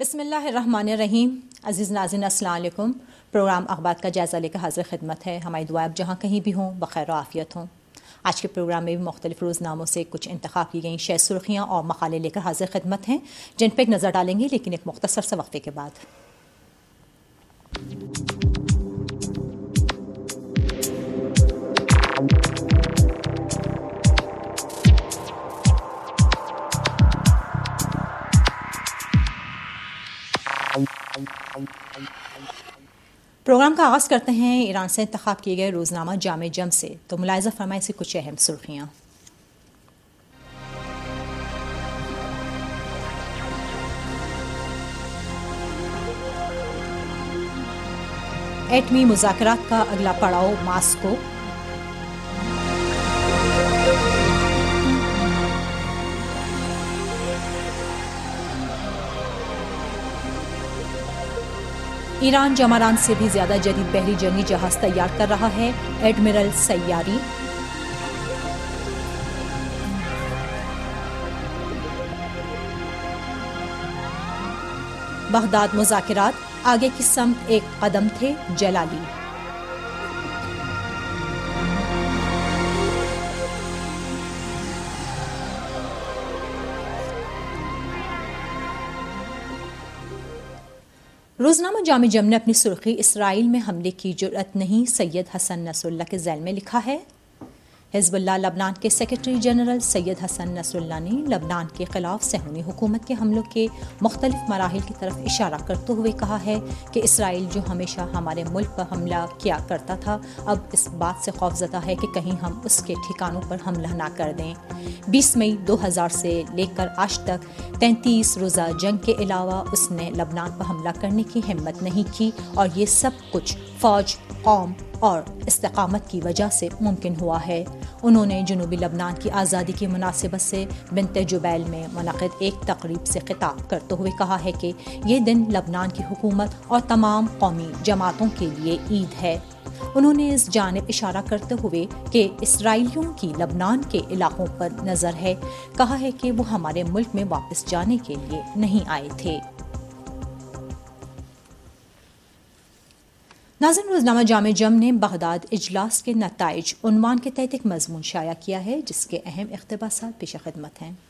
بسم اللہ الرحمن الرحیم. عزیز ناظرین السلام علیکم. پروگرام اخبار کا جائزہ لے کر حاضر خدمت ہے. ہماری دعا آپ جہاں کہیں بھی ہوں بخیر و عافیت ہوں. آج کے پروگرام میں بھی مختلف روزناموں سے کچھ انتخاب کی گئیں شہ سرخیاں اور مقالے لے کر حاضر خدمت ہیں جن پہ ایک نظر ڈالیں گے، لیکن ایک مختصر سے وقفے کے بعد. پروگرام کا آغاز کرتے ہیں ایران سے انتخاب کیے گئے روزنامہ جامع جم سے. تو ملاحظہ فرمائیں سے کچھ اہم سرخیاں. ایٹمی مذاکرات کا اگلا پڑاؤ ماسکو. ایران جمران سے بھی زیادہ جدید بحری جنگی جہاز تیار کر رہا ہے، ایڈمرل سیاری. بغداد مذاکرات آگے کی سمت ایک قدم تھے، جلالی. روزنامہ جامع جم نے اپنی سرخی اسرائیل میں حملے کی جرأت نہیں، سید حسن نصر اللہ کے ذیل میں لکھا ہے. حزب اللہ لبنان کے سیکرٹری جنرل سید حسن نصر اللہ نے لبنان کے خلاف صہیونی حکومت کے حملوں کے مختلف مراحل کی طرف اشارہ کرتے ہوئے کہا ہے کہ اسرائیل جو ہمیشہ ہمارے ملک پر حملہ کیا کرتا تھا اب اس بات سے خوفزدہ ہے کہ کہیں ہم اس کے ٹھکانوں پر حملہ نہ کر دیں. 20 مئی 2000 سے لے کر آج تک 33 روزہ جنگ کے علاوہ اس نے لبنان پر حملہ کرنے کی ہمت نہیں کی، اور یہ سب کچھ فوج، قوم اور استقامت کی وجہ سے ممکن ہوا ہے. انہوں نے جنوبی لبنان کی آزادی کی مناسبت سے بنت جبیل میں منعقد ایک تقریب سے خطاب کرتے ہوئے کہا ہے کہ یہ دن لبنان کی حکومت اور تمام قومی جماعتوں کے لیے عید ہے. انہوں نے اس جانب اشارہ کرتے ہوئے کہ اسرائیلیوں کی لبنان کے علاقوں پر نظر ہے کہا ہے کہ وہ ہمارے ملک میں واپس جانے کے لیے نہیں آئے تھے. ناظرین، روزنامہ جامع جم نے بغداد اجلاس کے نتائج عنوان کے تحت ایک مضمون شائع کیا ہے جس کے اہم اقتباسات پیش خدمت ہیں.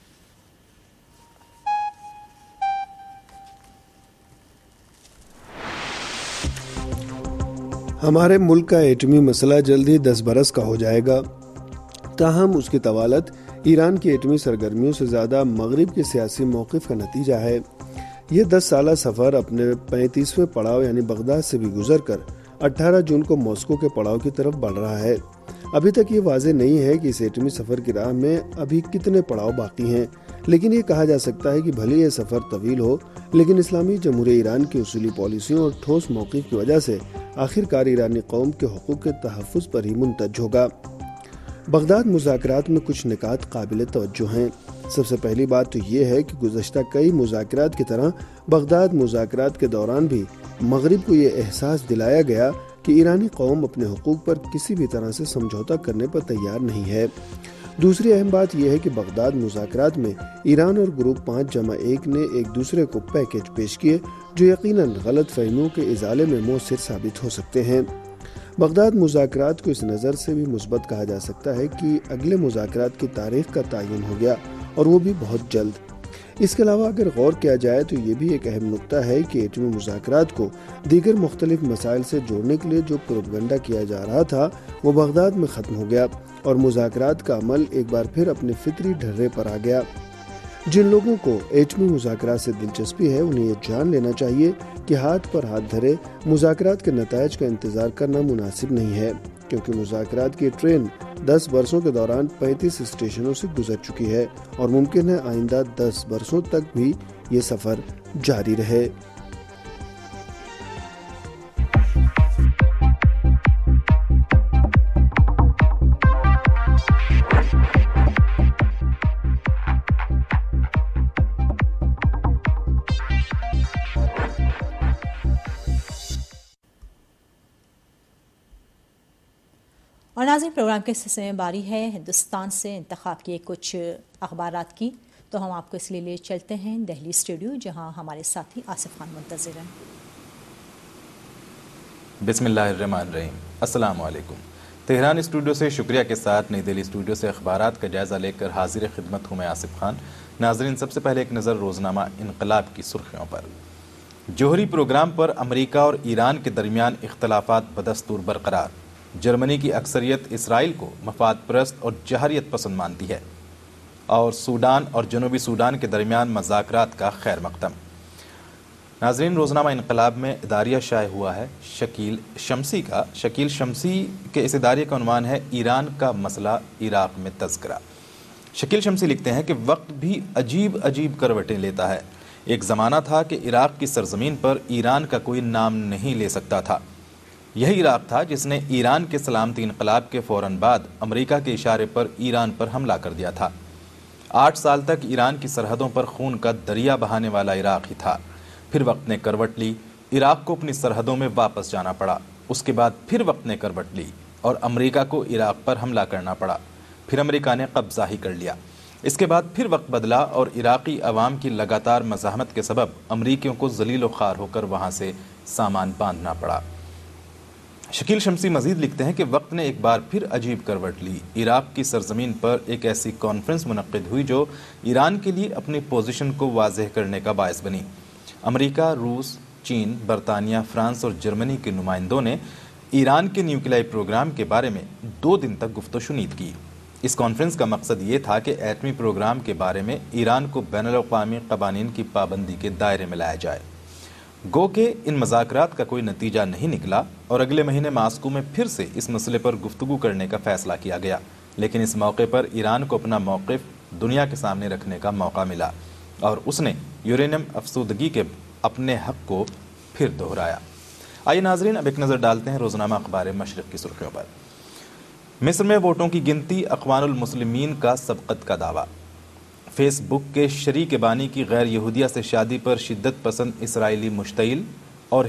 ہمارے ملک کا ایٹمی مسئلہ جلد ہی 10 برس کا ہو جائے گا، تاہم اس کی طوالت ایران کی ایٹمی سرگرمیوں سے زیادہ مغرب کے سیاسی موقف کا نتیجہ ہے. یہ 10 سالہ سفر اپنے 35ویں پڑاؤ یعنی بغداد سے بھی گزر کر 18 جون کو ماسکو کے پڑاؤ کی طرف بڑھ رہا ہے. ابھی تک یہ واضح نہیں ہے کہ اس ایٹمی سفر کی راہ میں ابھی کتنے پڑاؤ باقی ہیں، لیکن یہ کہا جا سکتا ہے کہ بھلے یہ سفر طویل ہو لیکن اسلامی جمہوریہ ایران کی اصولی پالیسیوں اور ٹھوس موقف کی وجہ سے آخرکار ایرانی قوم کے حقوق کے تحفظ پر ہی منتج ہوگا. بغداد مذاکرات میں کچھ نکات قابل توجہ ہیں. سب سے پہلی بات تو یہ ہے کہ گزشتہ کئی مذاکرات کی طرح بغداد مذاکرات کے دوران بھی مغرب کو یہ احساس دلایا گیا کہ ایرانی قوم اپنے حقوق پر کسی بھی طرح سے سمجھوتہ کرنے پر تیار نہیں ہے. دوسری اہم بات یہ ہے کہ بغداد مذاکرات میں ایران اور گروپ 5+1 نے ایک دوسرے کو پیکیج پیش کیے جو یقیناً غلط فہمیوں کے ازالے میں مؤثر ثابت ہو سکتے ہیں. بغداد مذاکرات کو اس نظر سے بھی مثبت کہا جا سکتا ہے کہ اگلے مذاکرات کی تاریخ کا تعین ہو گیا اور وہ بھی بہت جلد. اس کے علاوہ اگر غور کیا جائے تو یہ بھی ایک اہم نقطہ ہے کہ ایٹمی مذاکرات کو دیگر مختلف مسائل سے جوڑنے کے لیے جو پروپیگنڈا کیا جا رہا تھا وہ بغداد میں ختم ہو گیا اور مذاکرات کا عمل ایک بار پھر اپنے فطری ڈھرے پر آ گیا. جن لوگوں کو ایٹمی مذاکرات سے دلچسپی ہے انہیں یہ جان لینا چاہیے کہ ہاتھ پر ہاتھ دھرے مذاکرات کے نتائج کا انتظار کرنا مناسب نہیں ہے، کیونکہ مذاکرات کی ٹرین 10 برسوں کے دوران 35 اسٹیشنوں سے گزر چکی ہے اور ممکن ہے آئندہ 10 برسوں تک بھی یہ سفر جاری رہے. اور ناظرین، پروگرام کے سلسلے میں باری ہے ہندوستان سے انتخاب کیے کچھ اخبارات کی. تو ہم آپ کو اس لیے لے چلتے ہیں دہلی اسٹوڈیو، جہاں ہمارے ساتھی آصف خان منتظر ہیں۔ بسم اللہ الرحمن الرحیم۔ السلام علیکم۔ تہران اسٹوڈیو سے شکریہ کے ساتھ نئی دہلی اسٹوڈیو سے اخبارات کا جائزہ لے کر حاضر خدمت ہوں میں آصف خان۔ ناظرین، سب سے پہلے ایک نظر روزنامہ انقلاب کی سرخیوں پر۔ جوہری پروگرام پر امریکہ اور ایران کے درمیان اختلافات بدستور برقرار۔ جرمنی کی اکثریت اسرائیل کو مفاد پرست اور جہریت پسند مانتی ہے، اور سوڈان اور جنوبی سوڈان کے درمیان مذاکرات کا خیر مقدم۔ ناظرین، روزنامہ انقلاب میں اداریہ شائع ہوا ہے شکیل شمسی کا۔ شکیل شمسی کے اس اداریہ کا عنوان ہے ایران کا مسئلہ عراق میں تذکرہ۔ شکیل شمسی لکھتے ہیں کہ وقت بھی عجیب عجیب کروٹیں لیتا ہے۔ ایک زمانہ تھا کہ عراق کی سرزمین پر ایران کا کوئی نام نہیں لے سکتا تھا۔ یہی عراق تھا جس نے ایران کے سلامتی انقلاب کے فوراً بعد امریکہ کے اشارے پر ایران پر حملہ کر دیا تھا۔ 8 سال تک ایران کی سرحدوں پر خون کا دریا بہانے والا عراق ہی تھا۔ پھر وقت نے کروٹ لی، عراق کو اپنی سرحدوں میں واپس جانا پڑا۔ اس کے بعد پھر وقت نے کروٹ لی اور امریکہ کو عراق پر حملہ کرنا پڑا۔ پھر امریکہ نے قبضہ ہی کر لیا۔ اس کے بعد پھر وقت بدلا اور عراقی عوام کی لگاتار مزاحمت کے سبب امریکیوں کو ذلیل و خوار ہو کر وہاں سے سامان باندھنا پڑا۔ شکیل شمسی مزید لکھتے ہیں کہ وقت نے ایک بار پھر عجیب کروٹ لی۔ عراق کی سرزمین پر ایک ایسی کانفرنس منعقد ہوئی جو ایران کے لیے اپنی پوزیشن کو واضح کرنے کا باعث بنی۔ امریکہ، روس، چین، برطانیہ، فرانس اور جرمنی کے نمائندوں نے ایران کے نیوکلیائی پروگرام کے بارے میں 2 دن تک گفت و شنید کی۔ اس کانفرنس کا مقصد یہ تھا کہ ایٹمی پروگرام کے بارے میں ایران کو بین الاقوامی قوانین کی پابندی کے دائرے میں لایا جائے۔ گو کہ ان مذاکرات کا کوئی نتیجہ نہیں نکلا اور اگلے مہینے ماسکو میں پھر سے اس مسئلے پر گفتگو کرنے کا فیصلہ کیا گیا، لیکن اس موقع پر ایران کو اپنا موقف دنیا کے سامنے رکھنے کا موقع ملا اور اس نے یورینیم افسودگی کے اپنے حق کو پھر دہرایا۔ آئیے ناظرین، اب ایک نظر ڈالتے ہیں روزنامہ اخبار مشرق کی سرخیوں پر۔ مصر میں ووٹوں کی گنتی، اخوان المسلمین کا سبقت کا دعویٰ۔ فیس بک کے شریک بانی کی غیر یہودیہ سے شادی پر شدت پسند اسرائیلی مشتعل، اور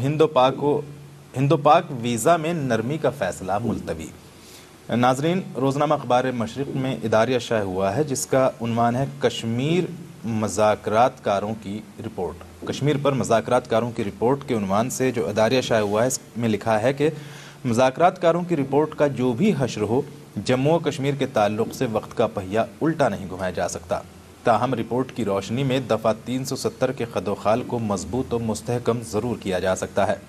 ہندو پاک ویزا میں نرمی کا فیصلہ ملتوی۔ ناظرین، روزنامہ اخبار مشرق میں اداریہ شائع ہوا ہے جس کا عنوان ہے کشمیر مذاکرات کاروں کی رپورٹ۔ کشمیر پر مذاکرات کاروں کی رپورٹ کے عنوان سے جو اداریہ شائع ہوا ہے، اس میں لکھا ہے کہ مذاکرات کاروں کی رپورٹ کا جو بھی حشر ہو، جموں و کشمیر کے تعلق سے وقت کا پہیہ الٹا نہیں گھمایا جا سکتا۔ تاہم رپورٹ کی روشنی میں دفعہ 370 کے خد و خال کو مضبوط و مستحکم ضرور کیا جا سکتا ہے۔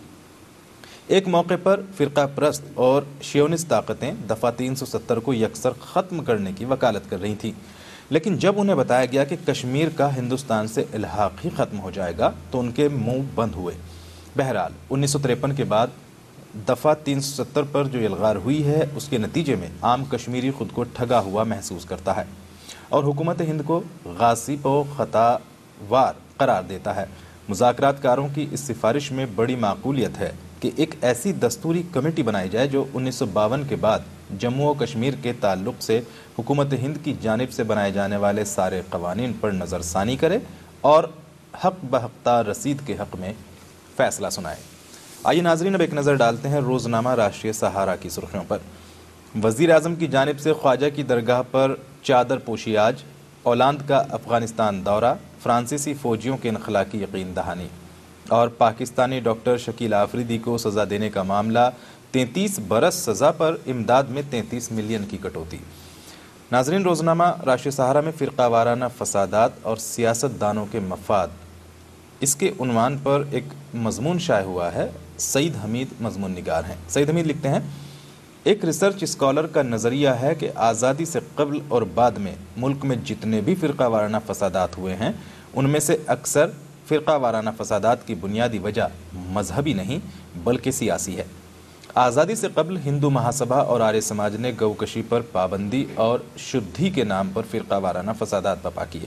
ایک موقع پر فرقہ پرست اور شیونسٹ طاقتیں دفعہ 370 کو یکسر ختم کرنے کی وکالت کر رہی تھیں، لیکن جب انہیں بتایا گیا کہ کشمیر کا ہندوستان سے الحاق ہی ختم ہو جائے گا تو ان کے منہ بند ہوئے۔ بہرحال 1953 کے بعد دفعہ 370 پر جو الغار ہوئی ہے، اس کے نتیجے میں عام کشمیری خود کو ٹھگا ہوا محسوس کرتا ہے اور حکومت ہند کو غاصب و خطا وار قرار دیتا ہے۔ مذاکرات کاروں کی اس سفارش میں بڑی معقولیت ہے کہ ایک ایسی دستوری کمیٹی بنائی جائے جو 1952 کے بعد جموں و کشمیر کے تعلق سے حکومت ہند کی جانب سے بنائے جانے والے سارے قوانین پر نظر ثانی کرے اور حق بحقدار رسید کے حق میں فیصلہ سنائے۔ آئیے ناظرین، اب ایک نظر ڈالتے ہیں روزنامہ راشٹریہ سہارا کی سرخیوں پر۔ وزیر اعظم کی جانب سے خواجہ کی درگاہ پر چادر پوشی آج، اولاند کا افغانستان دورہ، فرانسیسی فوجیوں کے انخلا کی یقین دہانی، اور پاکستانی ڈاکٹر شکیل آفریدی کو سزا دینے کا معاملہ، 33 برس سزا پر امداد میں 33 ملین کی کٹوتی۔ ناظرین، روزنامہ راشٹریہ سہارا میں فرقہ وارانہ فسادات اور سیاست دانوں کے مفاد، اس کے عنوان پر ایک مضمون شائع ہوا ہے۔ سعید حمید مضمون نگار ہیں۔ سعید حمید لکھتے ہیں، ایک ریسرچ اسکالر کا نظریہ ہے کہ آزادی سے قبل اور بعد میں ملک میں جتنے بھی فرقہ وارانہ فسادات ہوئے ہیں، ان میں سے اکثر فرقہ وارانہ فسادات کی بنیادی وجہ مذہبی نہیں بلکہ سیاسی ہے۔ آزادی سے قبل ہندو مہاسبھا اور آریہ سماج نے گو کشی پر پابندی اور شدھی کے نام پر فرقہ وارانہ فسادات برپا کیے۔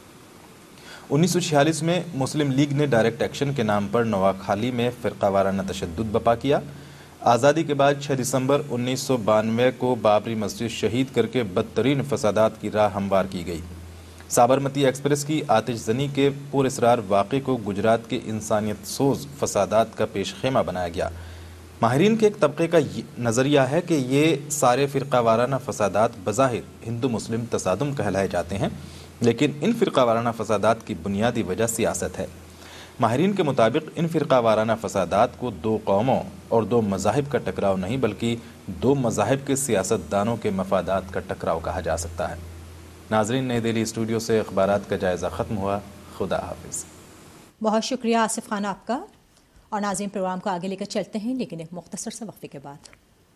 1946 میں مسلم لیگ نے ڈائریکٹ ایکشن کے نام پر نواکھالی میں فرقہ وارانہ تشدد برپا کیا۔ آزادی کے بعد 6 دسمبر 1992 کو بابری مسجد شہید کر کے بدترین فسادات کی راہ ہموار کی گئی۔ سابرمتی ایکسپریس کی آتش زنی کے پر اسرار واقعے کو گجرات کے انسانیت سوز فسادات کا پیش خیمہ بنایا گیا۔ ماہرین کے ایک طبقے کا نظریہ ہے کہ یہ سارے فرقہ وارانہ فسادات بظاہر ہندو مسلم تصادم کہلائے جاتے ہیں، لیکن ان فرقہ وارانہ فسادات کی بنیادی وجہ سیاست ہے۔ ماہرین کے مطابق ان فرقہ وارانہ فسادات کو دو قوموں اور دو مذاہب کا ٹکراؤ نہیں بلکہ دو مذاہب کے سیاست دانوں کے مفادات کا ٹکراؤ کہا جا سکتا ہے۔ ناظرین، نئی دہلی اسٹوڈیو سے اخبارات کا جائزہ ختم ہوا۔ خدا حافظ۔ بہت شکریہ آصف خان آپ کا۔ اور ناظرین، پروگرام کو آگے لے کر چلتے ہیں لیکن ایک مختصر سے وقفے کے بعد۔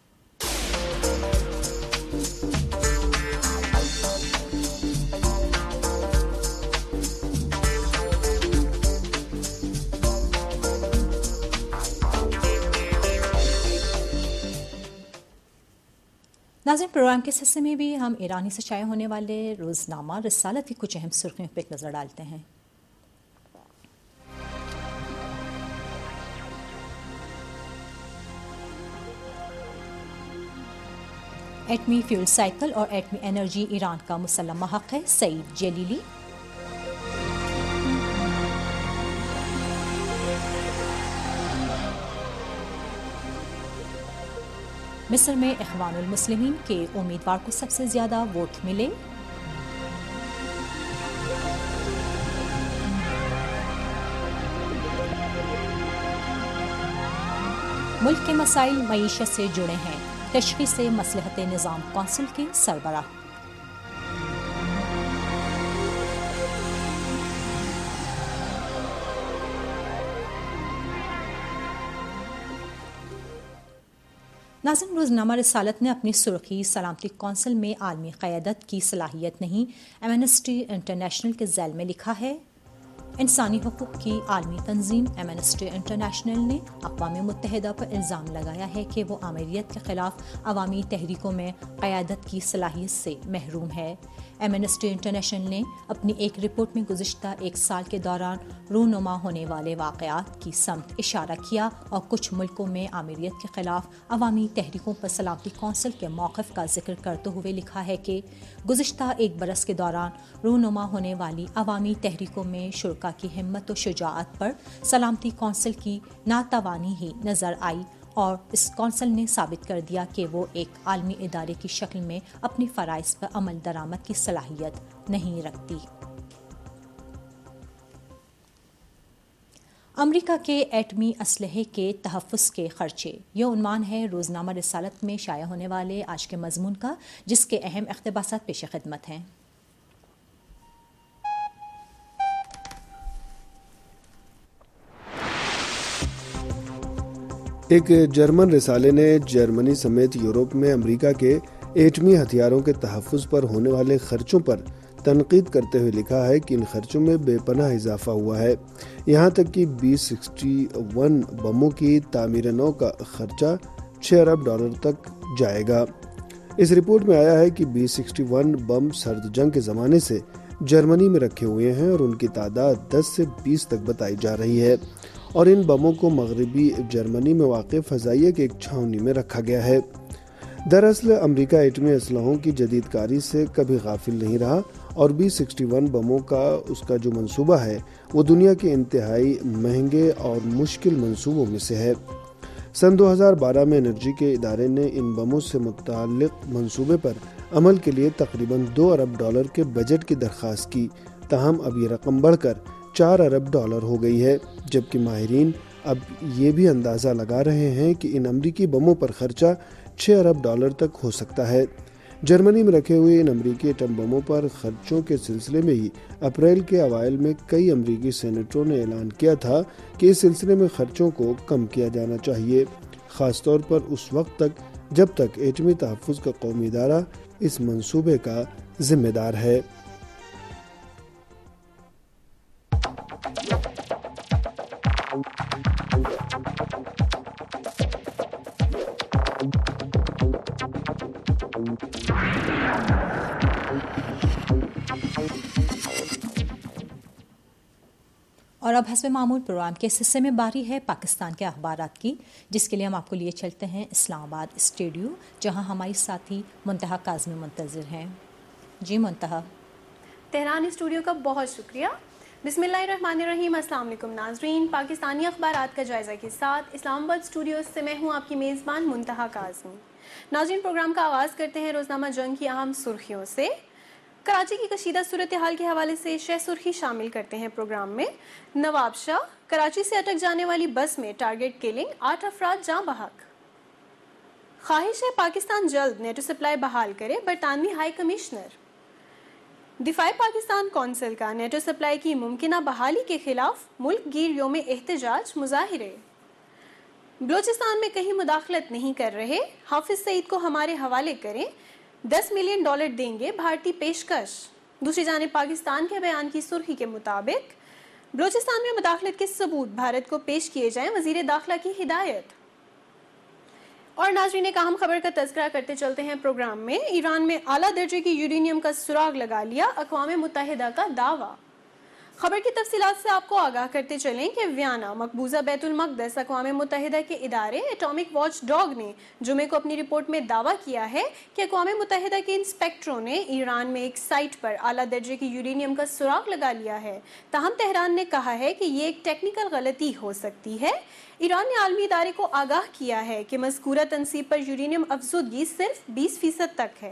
ناظرین، پروگرام کے اس حصے میں بھی ہم ایرانی سے شائع ہونے والے روزنامہ رسالت کی کچھ اہم سرخیوں پر ایک نظر ڈالتے ہیں۔ ایٹمی فیول سائیکل اور ایٹمی انرجی ایران کا مسلمہ حق ہے، سعید جلیلی۔ مصر میں اخوان المسلمین کے امیدوار کو سب سے زیادہ ووٹ ملے۔ ملک کے مسائل معیشت سے جڑے ہیں، تشخیص مصلحت نظام کونسل کے سربراہ۔ ناظرین، روزنامہ رسالت نے اپنی سرخی سلامتی کونسل میں عالمی قیادت کی صلاحیت نہیں، ایمنسٹی انٹرنیشنل کے ذیل میں لکھا ہے۔ انسانی حقوق کی عالمی تنظیم ایمنسٹی انٹرنیشنل نے اقوام متحدہ پر الزام لگایا ہے کہ وہ آمریت کے خلاف عوامی تحریکوں میں قیادت کی صلاحیت سے محروم ہے۔ ایمنسٹی انٹرنیشنل نے اپنی ایک رپورٹ میں گزشتہ ایک سال کے دوران رونما ہونے والے واقعات کی سمت اشارہ کیا اور کچھ ملکوں میں آمریت کے خلاف عوامی تحریکوں پر سلامتی کونسل کے موقف کا ذکر کرتے ہوئے لکھا ہے کہ گزشتہ ایک برس کے دوران رونما ہونے والی عوامی تحریکوں میں شرکاء کی ہمت و شجاعت پر سلامتی کونسل کی ناتوانی ہی نظر آئی، اور اس کونسل نے ثابت کر دیا کہ وہ ایک عالمی ادارے کی شکل میں اپنی فرائض پر عمل درآمد کی صلاحیت نہیں رکھتی۔ امریکہ کے ایٹمی اسلحے کے تحفظ کے خرچے، یہ عنوان ہے روزنامہ رسالت میں شائع ہونے والے آج کے مضمون کا، جس کے اہم اقتباسات پیش خدمت ہیں۔ ایک جرمن رسالے نے جرمنی سمیت یورپ میں امریکہ کے ایٹمی ہتھیاروں کے تحفظ پر ہونے والے خرچوں پر تنقید کرتے ہوئے لکھا ہے کہ ان خرچوں میں بے پناہ اضافہ ہوا ہے، یہاں تک کہ B-61 بموں کی تعمیر نو کا خرچہ $6 ارب تک جائے گا۔ اس رپورٹ میں آیا ہے کہ B-61 بم سرد جنگ کے زمانے سے جرمنی میں رکھے ہوئے ہیں اور ان کی تعداد 10 سے 20 تک بتائی جا رہی ہے، اور ان بموں کو مغربی جرمنی میں واقع فضائیہ کی ایک چھاؤنی میں رکھا گیا ہے۔ دراصل امریکہ ایٹمی اسلحوں کی جدید کاری سے کبھی غافل نہیں رہا، اور B-61 بموں کا اس کا جو منصوبہ ہے وہ دنیا کے انتہائی مہنگے اور مشکل منصوبوں میں سے ہے۔ سن 2012 میں انرجی کے ادارے نے ان بموں سے متعلق منصوبے پر عمل کے لیے تقریباً $2 ارب کے بجٹ کی درخواست کی، تاہم اب یہ رقم بڑھ کر $4 ارب ہو گئی ہے، جبکہ ماہرین اب یہ بھی اندازہ لگا رہے ہیں کہ ان امریکی بموں پر خرچہ $6 ارب تک ہو سکتا ہے۔ جرمنی میں رکھے ہوئے ان امریکی ایٹم بموں پر خرچوں کے سلسلے میں ہی اپریل کے اوائل میں کئی امریکی سینیٹروں نے اعلان کیا تھا کہ اس سلسلے میں خرچوں کو کم کیا جانا چاہیے، خاص طور پر اس وقت تک جب تک ایٹمی تحفظ کا قومی ادارہ اس منصوبے کا ذمہ دار ہے۔ اور اب حسب معمول پروگرام کے اس حصے میں باری ہے پاکستان کے اخبارات کی، جس کے لیے ہم آپ کو لیے چلتے ہیں اسلام آباد اسٹوڈیو، جہاں ہماری ساتھی منتہا کاظمی منتظر ہیں۔ جی منتہا۔ تہران اسٹوڈیو کا بہت شکریہ۔ بسم اللہ الرحمن الرحیم۔ السلام علیکم ناظرین، پاکستانی اخبارات کا جائزہ کے ساتھ اسلام آباد اسٹوڈیو سے میں ہوں آپ کی میزبان منتہا کاظمی۔ ناظرین، پروگرام کا آغاز کرتے ہیں روزنامہ جنگ کی اہم سرخیوں سے۔ कराची की कशीदा सूरत हाल के हवाले से शह सुर्खी शामिल करते हैं प्रोग्राम में। नवाब शाह, कराची से अटक जाने वाली बस में टारगेट किलिंग, 8 अफराद जाँ बहक। ख्वाहिश है पाकिस्तान जल्द नेटो सप्लाई बहाल करे, बरतानवी हाई कमिश्नर। दिफाए पाकिस्तान कौंसिल का नेटो सप्लाई की मुमकिना बहाली के खिलाफ मुल्क गिर योम एहतजाज मुजाहिरे। बलोचिस्तान में कहीं मुदाखलत नहीं कर रहे, हाफिज सईद को हमारे हवाले करें, $10 मिलियन देंगे भारतीय पेशकश। दूसरी जानिब पाकिस्तान के बयान की सुर्खी के मुताबिक बलोचिस्तान में मुदाखलत के सबूत भारत को पेश किए जाएं, वजीर दाखिला की हिदायत। और नाज़रीन, एक अहम खबर का तज़किरा करते चलते हैं प्रोग्राम में। ईरान में आला दर्जे की यूरेनियम का सुराग लगा लिया, अक़वाम मुत्तहिदा का दावा। खबर की तफसीलात से आपको आगाह करते चलें कि वियना मकबूजा बैतुल मक़दस अक़वाम मुत्तहिदा के इदारे एटॉमिक वॉच डॉग ने जुमे को अपनी रिपोर्ट में दावा किया है कि अक़वाम मुत्तहिदा के इंस्पेक्टरों ने ईरान में एक साइट पर आला दर्जे की यूरेनियम का सुराग लगा लिया है। ताहम तेहरान ने कहा है कि ये एक टेक्निकल गलती हो सकती है। ईरान ने आलमी इदारे को आगाह किया है कि मज़कूरा तनसीब पर यूरेनियम अफज़ुदगी सिर्फ 20% तक है।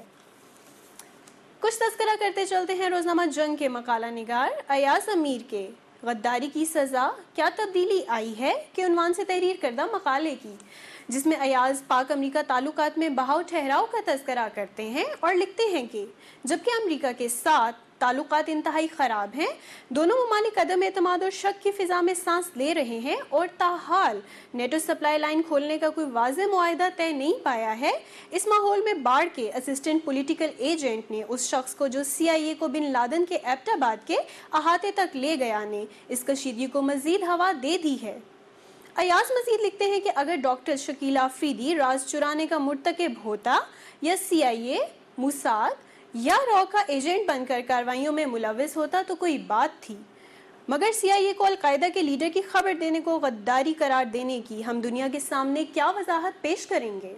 कुछ तज़किरा करते चलते हैं रोज़नामा जंग के मकाला निगार। अयाज अमीर के गद्दारी की सज़ा, क्या तब्दीली आई है कि उन्वान से तहरीर करदा मकाले की, जिसमें अयाज पाक अमरीका ताल्लुकात में बहाव ठहराव का तज़किरा करते हैं और लिखते हैं कि जबकि अमरीका के साथ ताल्लुकात इंतहाई ख़राब हैं, दोनों ममालिक अदम एतमाद और शक की फ़िज़ा में सांस ले रहे हैं और ताहाल नेटो सप्लाई लाइन खोलने का कोई वाज़ेह मुआहिदा तय नहीं पाया है। इस माहौल में बाढ़ के असिस्टेंट पॉलिटिकल एजेंट ने उस शख्स को जो CIA को बिन लादन के एबटाबाद के अहाते तक ले गया ने इस कशीदगी को मज़ीद हवा दे दी है। अयाज मज़ीद लिखते हैं कि अगर डॉक्टर शकील आफरीदी राज चुराने का मुर्तकिब होता या CIA, मुसाद या रॉ का एजेंट बनकर कार्रवाइयों में मुलविस होता तो कोई बात थी, मगर CIA को अलकायदा के लीडर की खबर देने को गद्दारी करार देने की हम दुनिया के सामने क्या वजाहत पेश करेंगे।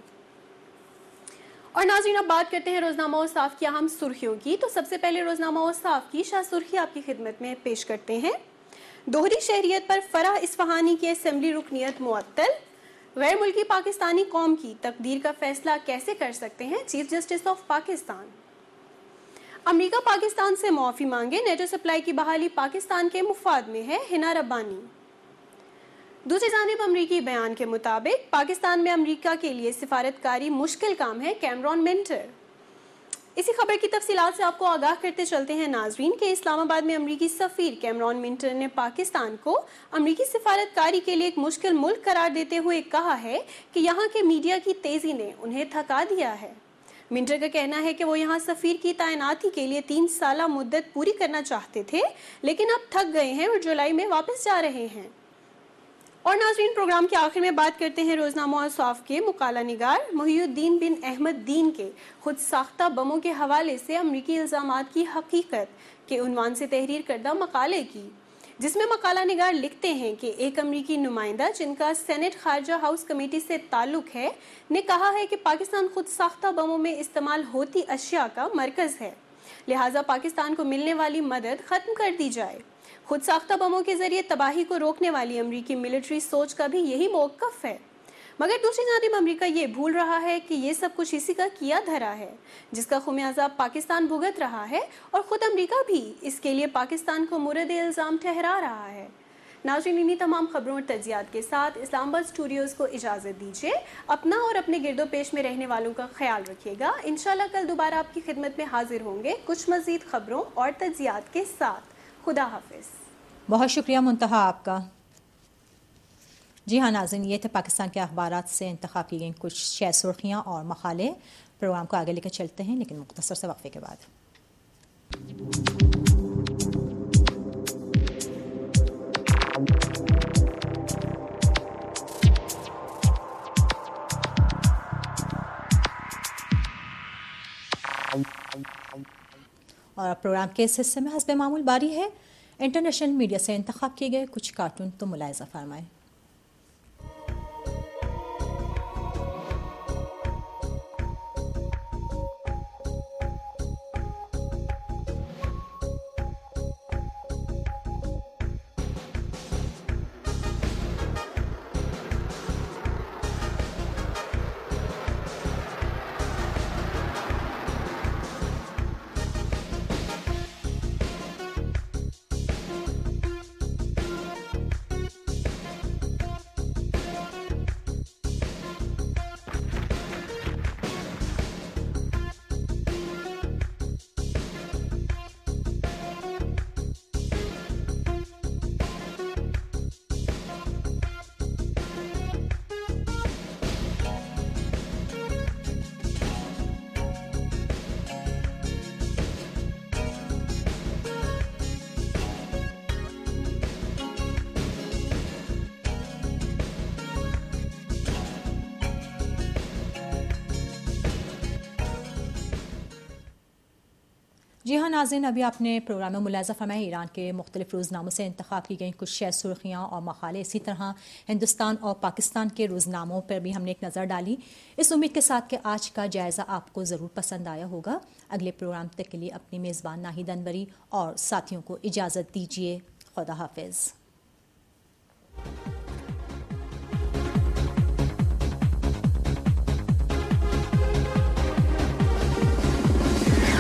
और नाज़रीन, अब बात करते हैं रोज़नामा औसाफ की अहम सुर्खियों की। तो सबसे पहले रोज़नामा औसाफ की शाह सुर्खी आपकी खिदमत में पेश करते हैं। दोहरी शहरियत पर फराह इस्फहानी की असेंबली रुकनियत मुअत्तल, गैर मुल्की पाकिस्तानी कौम की तकदीर का फैसला कैसे कर सकते हैं chief justice of Pakistan. America Pakistan से मुआफ़ी मांगे, नेटो सप्लाई की बहाली पाकिस्तान के मुफाद में है, हिना रब्बानी। दूसरी जानिब अमरीकी बयान के मुताबिक पाकिस्तान में अमरीका के लिए सिफारतकारी मुश्किल काम है, कैमरॉन मिंटर। इसी खबर की तफसीलात से आपको आगाह करते चलते हैं नाजरीन के इस्लामाबाद में अमरीकी सफीर कैमरॉन मिंटर ने पाकिस्तान को अमरीकी सिफारतकारी के लिए एक मुश्किल मुल्क करार देते हुए कहा है कि यहाँ के मीडिया की तेजी ने उन्हें थका दिया है। मिंटर का कहना है कि वो यहाँ सफीर की तैनाती के लिए 3 साल मुद्दत पूरी करना चाहते थे, लेकिन अब थक गए हैं और जुलाई में वापस जा रहे हैं। और नाज़रीन, प्रोग्राम के आखिर में बात करते हैं रोज़नामा औसाफ के मुकाला निगार मुहियुद्दीन बिन अहमद दीन के खुद साख्ता बमों के हवाले से अमरीकी इल्ज़ामात की हकीकत के उन्वान से तहरीर करदा मकाले की, जिसमें मकाला निगार लिखते हैं कि एक अमरीकी नुमाइंदा जिनका सेनेट खारजा हाउस कमेटी से ताल्लुक है ने कहा है कि पाकिस्तान खुद साख्ता बमों में इस्तेमाल होती अशिया का मरकज़ है, लिहाजा पाकिस्तान को मिलने वाली मदद ख़त्म कर दी जाए। खुद साख्ता बमों के जरिए तबाही को रोकने वाली अमरीकी मिलिट्री सोच का भी यही मौक़िफ़ है, मगर दूसरी जानिब अमरीका ये भूल रहा है कि ये सब कुछ इसी का किया धरा है, जिसका खुमियाजा पाकिस्तान भुगत रहा है और ख़ुद अमरीका भी इसके लिए पाकिस्तान को मुरद इल्ज़ाम ठहरा रहा है। नाज़रीन, इन्हीं तमाम खबरों और तज्जियात के साथ इस्लामाबाद स्टूडियोज़ को इजाज़त दीजिए। अपना और अपने गिरदो पेश में रहने वालों का ख्याल रखिएगा। इंशाल्लाह कल दोबारा आपकी खिदमत में हाजिर होंगे कुछ मज़ीद खबरों और तज्जियात के साथ। खुदा हाफिज़। बहुत शुक्रिया मुंतहा आपका। जी हाँ नाज़रीन, ये थे पाकिस्तान के अखबारात से इंतखाब की गई कुछ शह सुर्खियाँ और मकाले। प्रोग्राम को आगे लेकर चलते हैं, लेकिन मुख्तसर से वक्फे के बाद। और प्रोग्राम के इस हिस्से में हस्बे मामूल बारी है इंटरनेशनल मीडिया से इंतखाब किए गए कुछ कार्टून, तो मुलाहिज़ा फरमाएं। جی ہاں ناظرین، ابھی آپ نے پروگرام میں ملاحظہ فرمایا ایران کے مختلف روزناموں سے انتخاب کی گئیں کچھ 6 سرخیاں اور مقالے، اسی طرح ہندوستان اور پاکستان کے روزناموں پر بھی ہم نے ایک نظر ڈالی، اس امید کے ساتھ کہ آج کا جائزہ آپ کو ضرور پسند آیا ہوگا۔ اگلے پروگرام تک کے لیے اپنی میزبان ناہید انوری اور ساتھیوں کو اجازت دیجیے۔ خدا حافظ۔